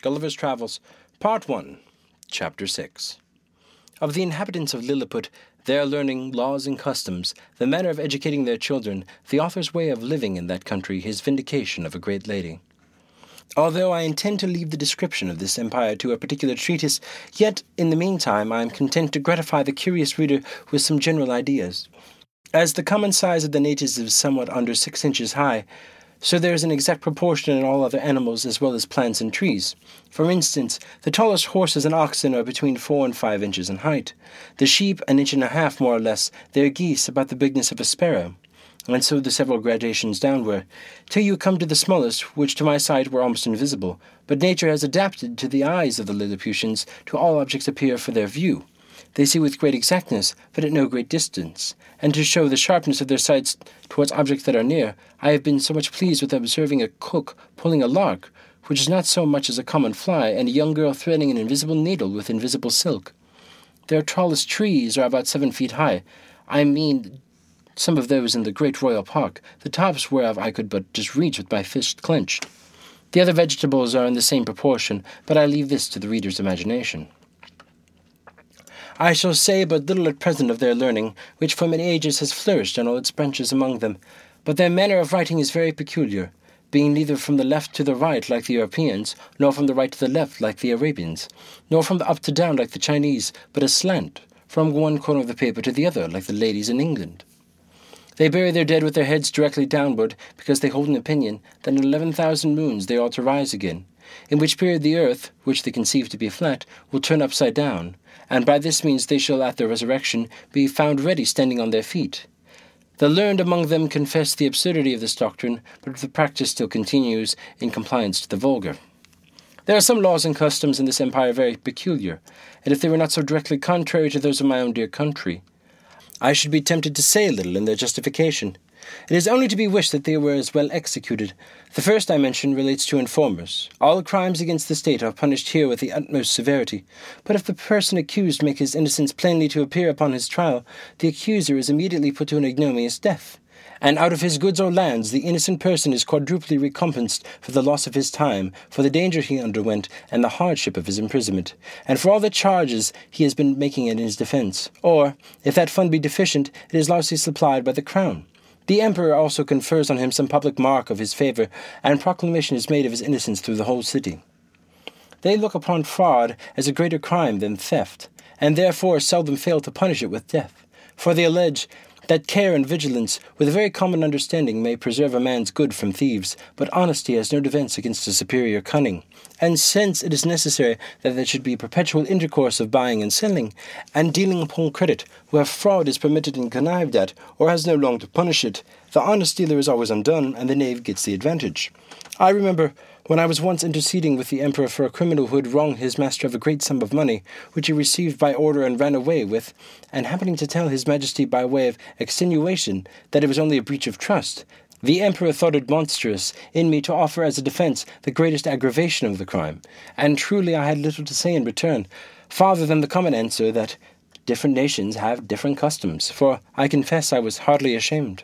Gulliver's Travels, Part 1, Chapter 6. Of the inhabitants of Lilliput, their learning, laws, and customs, the manner of educating their children, the author's way of living in that country, his vindication of a great lady. Although I intend to leave the description of this empire to a particular treatise, yet, in the meantime, I am content to gratify the curious reader with some general ideas. As the common size of the natives is somewhat under 6 inches high, so there is an exact proportion in all other animals as well as plants and trees. For instance, the tallest horses and oxen are between 4 and 5 inches in height, the sheep 1.5 inches more or less, their geese about the bigness of a sparrow, and so the several gradations downward, till you come to the smallest, which to my sight were almost invisible, but nature has adapted to the eyes of the Lilliputians to all objects appear for their view. They see with great exactness, but at no great distance, and to show the sharpness of their sights towards objects that are near, I have been so much pleased with observing a cook pulling a lark, which is not so much as a common fly, and a young girl threading an invisible needle with invisible silk. Their tallest trees are about 7 feet high. I mean some of those in the great royal park, the tops whereof I could but just reach with my fist clenched. The other vegetables are in the same proportion, but I leave this to the reader's imagination. I shall say but little at present of their learning, which for many ages has flourished in all its branches among them, but their manner of writing is very peculiar, being neither from the left to the right like the Europeans, nor from the right to the left like the Arabians, nor from the up to down like the Chinese, but aslant, from one corner of the paper to the other like the ladies in England. They bury their dead with their heads directly downward, because they hold an opinion that in 11,000 moons they ought to rise again, in which period the earth, which they conceive to be flat, will turn upside down, and by this means they shall at their resurrection be found ready standing on their feet. The learned among them confess the absurdity of this doctrine, but the practice still continues in compliance to the vulgar. There are some laws and customs in this empire very peculiar, and if they were not so directly contrary to those of my own dear country, I should be tempted to say a little in their justification. It is only to be wished that they were as well executed. The first I mention relates to informers. All crimes against the state are punished here with the utmost severity, but if the person accused make his innocence plainly to appear upon his trial, the accuser is immediately put to an ignominious death, and out of his goods or lands the innocent person is quadruply recompensed for the loss of his time, for the danger he underwent, and the hardship of his imprisonment, and for all the charges he has been making in his defence. Or, if that fund be deficient, it is largely supplied by the crown. The emperor also confers on him some public mark of his favour, and proclamation is made of his innocence through the whole city. They look upon fraud as a greater crime than theft, and therefore seldom fail to punish it with death, for they allege that care and vigilance, with a very common understanding, may preserve a man's good from thieves, but honesty has no defence against a superior cunning. And since it is necessary that there should be a perpetual intercourse of buying and selling, and dealing upon credit, where fraud is permitted and connived at, or has no long to punish it, the honest dealer is always undone, and the knave gets the advantage. I remember when I was once interceding with the emperor for a criminal who had wronged his master of a great sum of money, which he received by order and ran away with, and happening to tell his majesty by way of extenuation that it was only a breach of trust, the emperor thought it monstrous in me to offer as a defence the greatest aggravation of the crime, and truly I had little to say in return, farther than the common answer that different nations have different customs, for I confess I was hardly ashamed.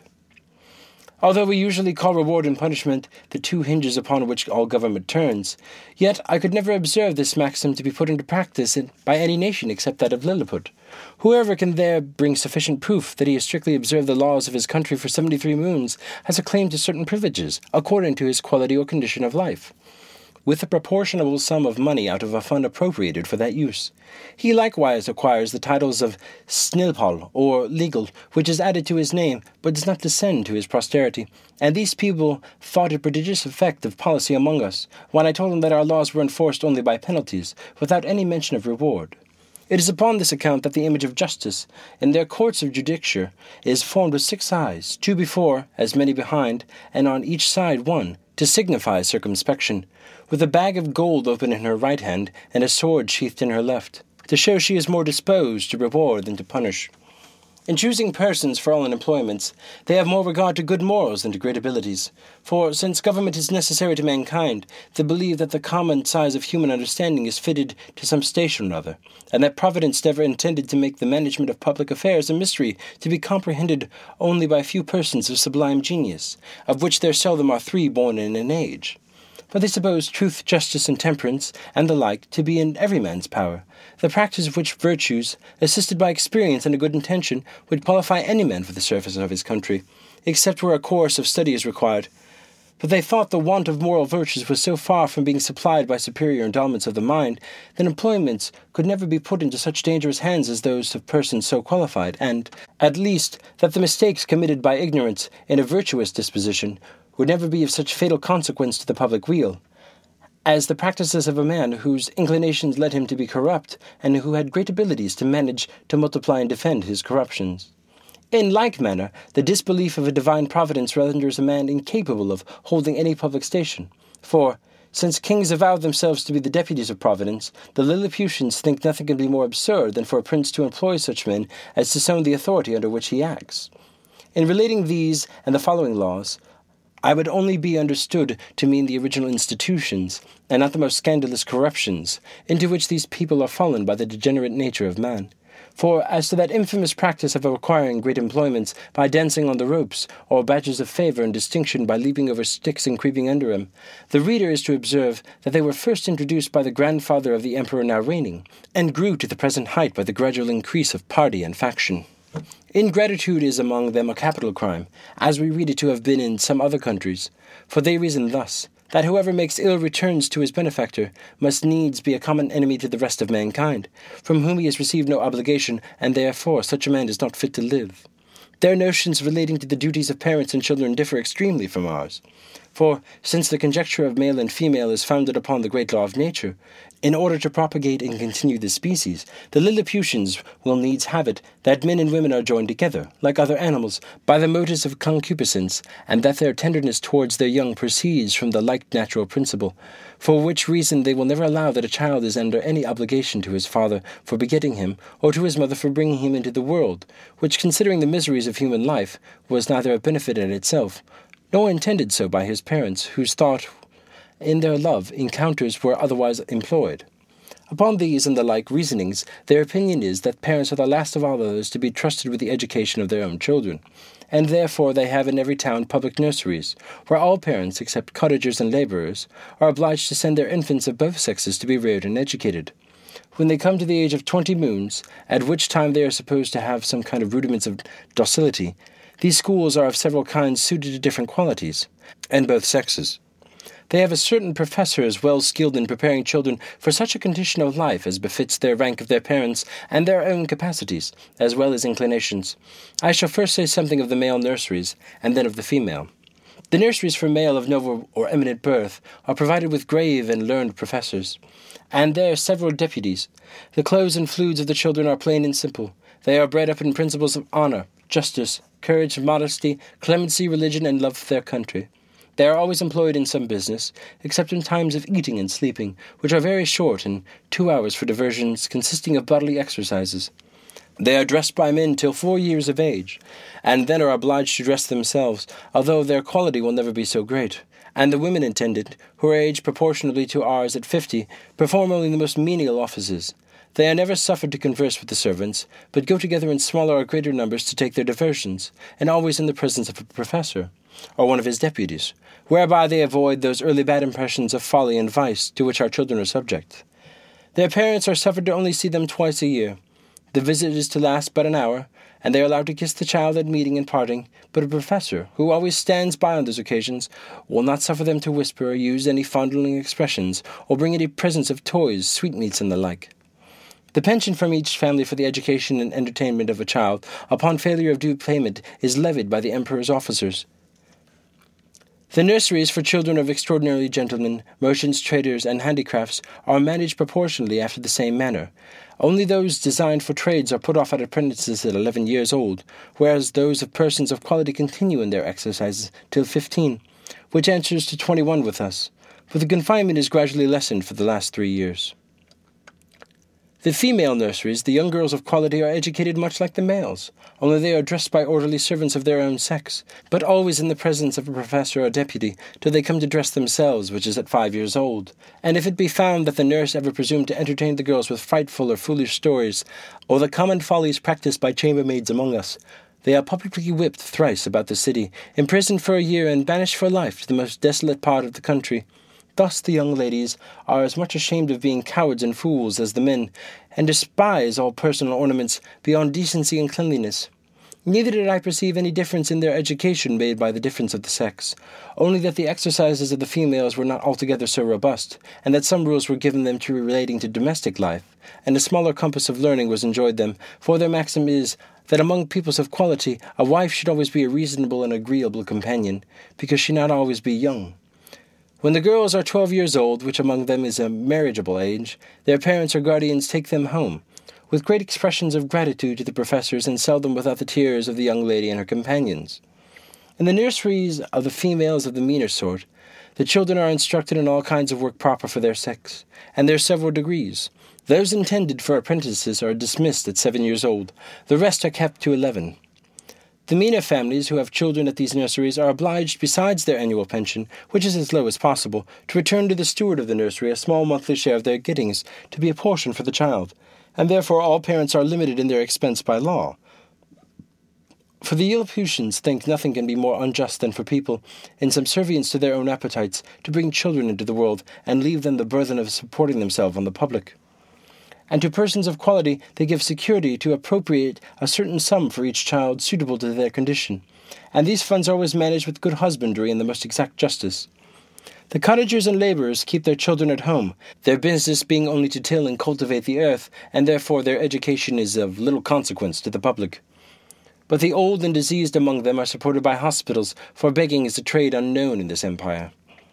Although we usually call reward and punishment the two hinges upon which all government turns, yet I could never observe this maxim to be put into practice by any nation except that of Lilliput. Whoever can there bring sufficient proof that he has strictly observed the laws of his country for 73 moons has a claim to certain privileges, according to his quality or condition of life, with a proportionable sum of money out of a fund appropriated for that use. He likewise acquires the titles of Snilpal, or legal, which is added to his name, but does not descend to his posterity, and these people thought a prodigious effect of policy among us, when I told them that our laws were enforced only by penalties, without any mention of reward. It is upon this account that the image of justice, in their courts of judicature, is formed with 6 eyes, 2 before, as many behind, and on each side 1, to signify circumspection, with a bag of gold open in her right hand, and a sword sheathed in her left, to show she is more disposed to reward than to punish. In choosing persons for all employments, they have more regard to good morals than to great abilities, for, since government is necessary to mankind, they believe that the common size of human understanding is fitted to some station or other, and that Providence never intended to make the management of public affairs a mystery to be comprehended only by few persons of sublime genius, of which there seldom are 3 born in an age. But they suppose truth, justice, and temperance, and the like, to be in every man's power, the practice of which virtues, assisted by experience and a good intention, would qualify any man for the service of his country, except where a course of study is required. But they thought the want of moral virtues was so far from being supplied by superior endowments of the mind, that employments could never be put into such dangerous hands as those of persons so qualified, and, at least, that the mistakes committed by ignorance in a virtuous disposition would never be of such fatal consequence to the public weal, as the practices of a man whose inclinations led him to be corrupt, and who had great abilities to manage, to multiply, and defend his corruptions. In like manner, the disbelief of a divine providence renders a man incapable of holding any public station. For, since kings avow themselves to be the deputies of Providence, the Lilliputians think nothing can be more absurd than for a prince to employ such men as to disown the authority under which he acts. In relating these and the following laws, I would only be understood to mean the original institutions, and not the most scandalous corruptions, into which these people are fallen by the degenerate nature of man. For as to that infamous practice of acquiring great employments by dancing on the ropes, or badges of favour and distinction by leaping over sticks and creeping under them, the reader is to observe that they were first introduced by the grandfather of the emperor now reigning, and grew to the present height by the gradual increase of party and faction. Ingratitude is among them a capital crime, as we read it to have been in some other countries, for they reason thus, that whoever makes ill returns to his benefactor must needs be a common enemy to the rest of mankind, from whom he has received no obligation, and therefore such a man is not fit to live. Their notions relating to the duties of parents and children differ extremely from ours. For, since the conjecture of male and female is founded upon the great law of nature, in order to propagate and continue the species, the Lilliputians will needs have it that men and women are joined together, like other animals, by the motives of concupiscence, and that their tenderness towards their young proceeds from the like natural principle, for which reason they will never allow that a child is under any obligation to his father for begetting him, or to his mother for bringing him into the world, which, considering the miseries of human life, was neither a benefit in itself, nor intended so by his parents, whose thought in their love encounters were otherwise employed. Upon these and the like reasonings, their opinion is that parents are the last of all others to be trusted with the education of their own children, and therefore they have in every town public nurseries, where all parents, except cottagers and labourers, are obliged to send their infants of both sexes to be reared and educated. When they come to the age of 20 moons, at which time they are supposed to have some kind of rudiments of docility, these schools are of several kinds suited to different qualities, and both sexes. They have a certain professors well skilled in preparing children for such a condition of life as befits their rank of their parents and their own capacities, as well as inclinations. I shall first say something of the male nurseries, and then of the female. The nurseries for male of noble or eminent birth are provided with grave and learned professors, and there are several deputies. The clothes and foods of the children are plain and simple. They are bred up in principles of honour, justice, courage, modesty, clemency, religion, and love of their country. They are always employed in some business, except in times of eating and sleeping, which are very short, and 2 hours for diversions, consisting of bodily exercises. They are dressed by men till 4 years of age, and then are obliged to dress themselves, although their quality will never be so great. And the women attendant, who are aged proportionably to ours at 50, perform only the most menial offices. They are never suffered to converse with the servants, but go together in smaller or greater numbers to take their diversions, and always in the presence of a professor, or one of his deputies, whereby they avoid those early bad impressions of folly and vice to which our children are subject. Their parents are suffered to only see them twice a year. The visit is to last but an hour, and they are allowed to kiss the child at meeting and parting, but a professor, who always stands by on those occasions, will not suffer them to whisper or use any fondling expressions, or bring any presents of toys, sweetmeats, and the like. The pension from each family for the education and entertainment of a child, upon failure of due payment, is levied by the emperor's officers. The nurseries for children of extraordinary gentlemen, merchants, traders, and handicrafts are managed proportionally after the same manner. Only those designed for trades are put off at apprentices at 11 years old, whereas those of persons of quality continue in their exercises till 15, which answers to 21 with us, for the confinement is gradually lessened for the last 3 years. The female nurseries, the young girls of quality, are educated much like the males, only they are dressed by orderly servants of their own sex, but always in the presence of a professor or deputy, till they come to dress themselves, which is at 5 years old. And if it be found that the nurse ever presumed to entertain the girls with frightful or foolish stories, or the common follies practised by chambermaids among us, they are publicly whipped thrice about the city, imprisoned for a year, and banished for life to the most desolate part of the country. Thus the young ladies are as much ashamed of being cowards and fools as the men, and despise all personal ornaments beyond decency and cleanliness. Neither did I perceive any difference in their education made by the difference of the sex, only that the exercises of the females were not altogether so robust, and that some rules were given them to relating to domestic life, and a smaller compass of learning was enjoyed them, for their maxim is, that among peoples of quality a wife should always be a reasonable and agreeable companion, because she not always be young. When the girls are 12 years old, which among them is a marriageable age, their parents or guardians take them home, with great expressions of gratitude to the professors, and seldom without the tears of the young lady and her companions. In the nurseries of the females of the meaner sort, the children are instructed in all kinds of work proper for their sex, and there are several degrees. Those intended for apprentices are dismissed at 7 years old, the rest are kept to 11. The meaner families who have children at these nurseries are obliged, besides their annual pension, which is as low as possible, to return to the steward of the nursery a small monthly share of their gettings, to be apportioned for the child, and therefore all parents are limited in their expense by law. For the Lilliputians think nothing can be more unjust than for people, in subservience to their own appetites, to bring children into the world, and leave them the burthen of supporting themselves on the public. And to persons of quality they give security to appropriate a certain sum for each child suitable to their condition, and these funds are always managed with good husbandry and the most exact justice. The cottagers and labourers keep their children at home, their business being only to till and cultivate the earth, and therefore their education is of little consequence to the public. But the old and diseased among them are supported by hospitals, for begging is a trade unknown in this empire.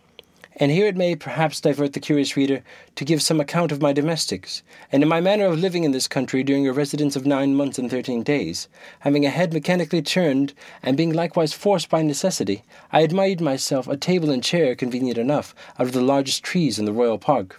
And here it may perhaps divert the curious reader to give some account of my domestics, and in my manner of living in this country during a residence of 9 months and 13 days, having a head mechanically turned, and being likewise forced by necessity, I had made myself a table and chair convenient enough out of the largest trees in the royal park.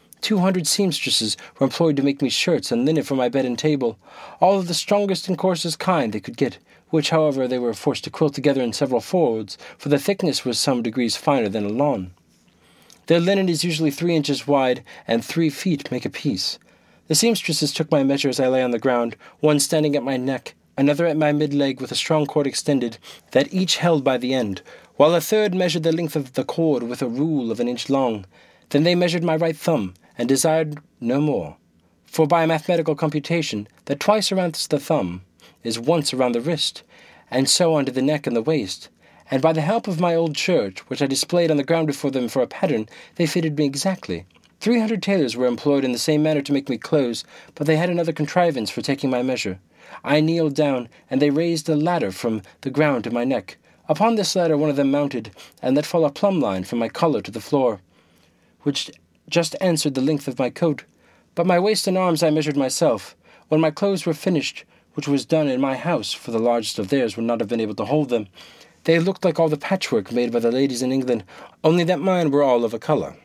200 seamstresses were employed to make me shirts and linen for my bed and table, all of the strongest and coarsest kind they could get, which, however, they were forced to quilt together in several folds, for the thickness was some degrees finer than a lawn. Their linen is usually 3 inches wide, and 3 feet make a piece. The seamstresses took my measure as I lay on the ground, one standing at my neck, another at my mid-leg with a strong cord extended, that each held by the end, while a third measured the length of the cord with a rule of 1 inch long. Then they measured my right thumb, and desired no more. For by mathematical computation, that twice around the thumb is once around the wrist, and so on to the neck and the waist. And by the help of my old shirt, which I displayed on the ground before them for a pattern, they fitted me exactly. 300 tailors were employed in the same manner to make me clothes, but they had another contrivance for taking my measure. I kneeled down, and they raised a ladder from the ground to my neck. Upon this ladder one of them mounted, and let fall a plumb line from my collar to the floor, which just answered the length of my coat. But my waist and arms I measured myself. When my clothes were finished, which was done in my house, for the largest of theirs would not have been able to hold them, they looked like all the patchwork made by the ladies in England, only that mine were all of a colour.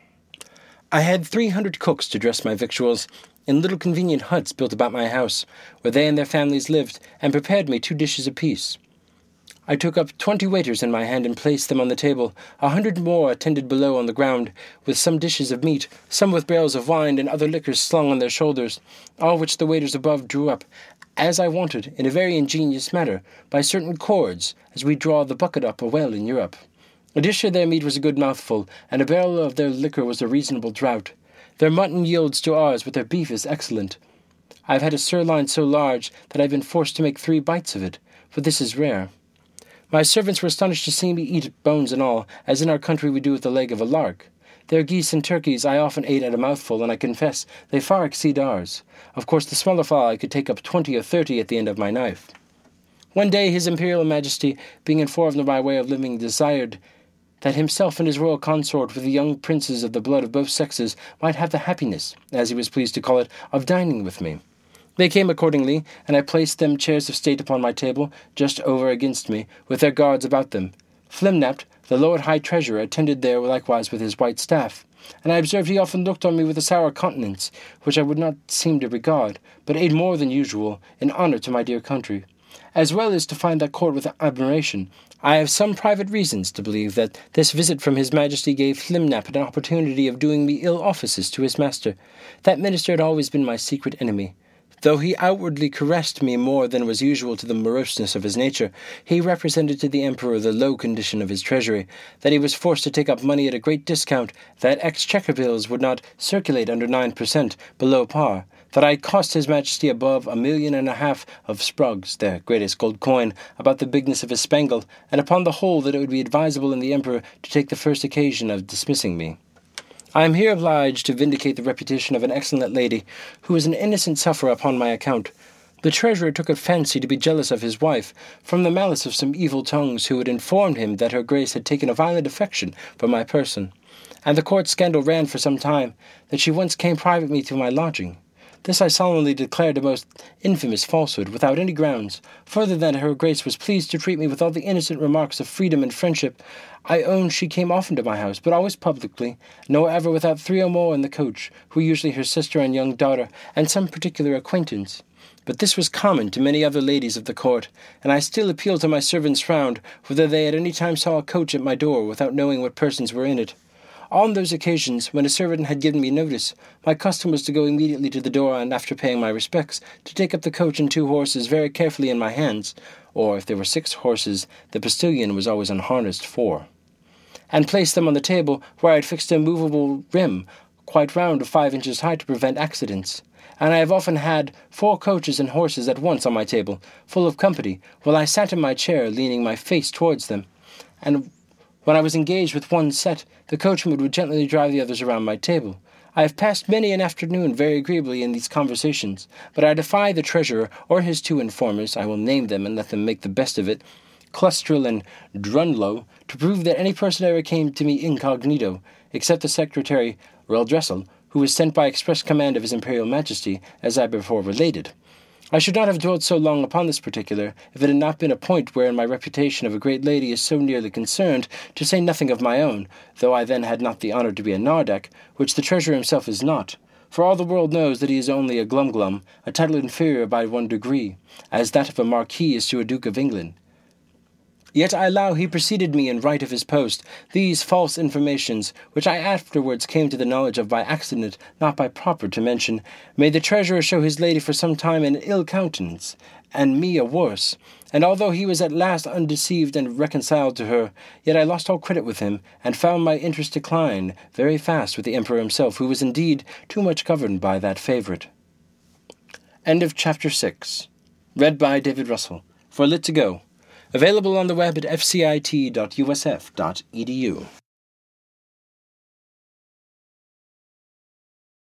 I had 300 cooks to dress my victuals, in little convenient huts built about my house, where they and their families lived, and prepared me 2 dishes apiece. I took up 20 waiters in my hand and placed them on the table. 100 more attended below on the ground, with some dishes of meat, some with barrels of wine and other liquors slung on their shoulders, all which the waiters above drew up, as I wanted, in a very ingenious manner, by certain cords, as we draw the bucket up a well in Europe. A dish of their meat was a good mouthful, and a barrel of their liquor was a reasonable draught. Their mutton yields to ours, but their beef is excellent. I have had a sirloin so large that I have been forced to make 3 bites of it, for this is rare. My servants were astonished to see me eat bones and all, as in our country we do with the leg of a lark. Their geese and turkeys I often ate at a mouthful, and I confess they far exceed ours. Of course, the smaller fowl I could take up 20 or 30 at the end of my knife. One day His Imperial Majesty, being informed of my way of living, desired that himself and his royal consort with the young princes of the blood of both sexes might have the happiness, as he was pleased to call it, of dining with me. They came accordingly, and I placed them chairs of state upon my table, just over against me, with their guards about them. Flimnap, the Lord High Treasurer, attended there likewise with his white staff, and I observed he often looked on me with a sour countenance, which I would not seem to regard, but ate more than usual, in honour to my dear country, as well as to find that court with admiration. I have some private reasons to believe that this visit from His Majesty gave Flimnap an opportunity of doing me ill offices to his master. That minister had always been my secret enemy. Though he outwardly caressed me more than was usual to the moroseness of his nature, he represented to the Emperor the low condition of his treasury, that he was forced to take up money at a great discount, that exchequer bills would not circulate under 9% below par, that I cost His Majesty above 1.5 million of sprugs, the greatest gold coin, about the bigness of his spangle, and upon the whole that it would be advisable in the Emperor to take the first occasion of dismissing me. I am here obliged to vindicate the reputation of an excellent lady, who was an innocent sufferer upon my account. The treasurer took a fancy to be jealous of his wife, from the malice of some evil tongues who had informed him that her grace had taken a violent affection for my person, and the court scandal ran for some time, that she once came privately to my lodging. This I solemnly declared a most infamous falsehood, without any grounds. Further than her grace was pleased to treat me with all the innocent remarks of freedom and friendship, I own she came often to my house, but always publicly, nor ever without 3 or more in the coach, who usually her sister and young daughter, and some particular acquaintance. But this was common to many other ladies of the court, and I still appeal to my servants round, whether they at any time saw a coach at my door without knowing what persons were in it. On those occasions, when a servant had given me notice, my custom was to go immediately to the door, and after paying my respects, to take up the coach and 2 horses very carefully in my hands, or if there were 6 horses, the postilion was always unharnessed 4, and place them on the table, where I had fixed a movable rim, quite round of 5 inches high, to prevent accidents. And I have often had 4 coaches and horses at once on my table, full of company, while I sat in my chair, leaning my face towards them, and when I was engaged with one set, the coachman would gently drive the others around my table. I have passed many an afternoon very agreeably in these conversations, but I defy the treasurer or his 2 informers, I will name them and let them make the best of it, Clustrel and Drunlow, to prove that any person ever came to me incognito, except the secretary Reldressel, who was sent by express command of His Imperial Majesty, as I before related. I should not have dwelt so long upon this particular, if it had not been a point wherein my reputation of a great lady is so nearly concerned, to say nothing of my own, though I then had not the honour to be a Nardac, which the treasurer himself is not. For all the world knows that he is only a glum-glum, a title inferior by 1 degree, as that of a marquis is to a Duke of England. Yet I allow he preceded me in right of his post. These false informations, which I afterwards came to the knowledge of by accident, not by proper to mention, made the treasurer show his lady for some time an ill countenance, and me a worse. And although he was at last undeceived and reconciled to her, yet I lost all credit with him, and found my interest decline very fast with the Emperor himself, who was indeed too much governed by that favourite. End of Chapter 6. Read by David Russell. For Lit to Go. Available on the web at fcit.usf.edu.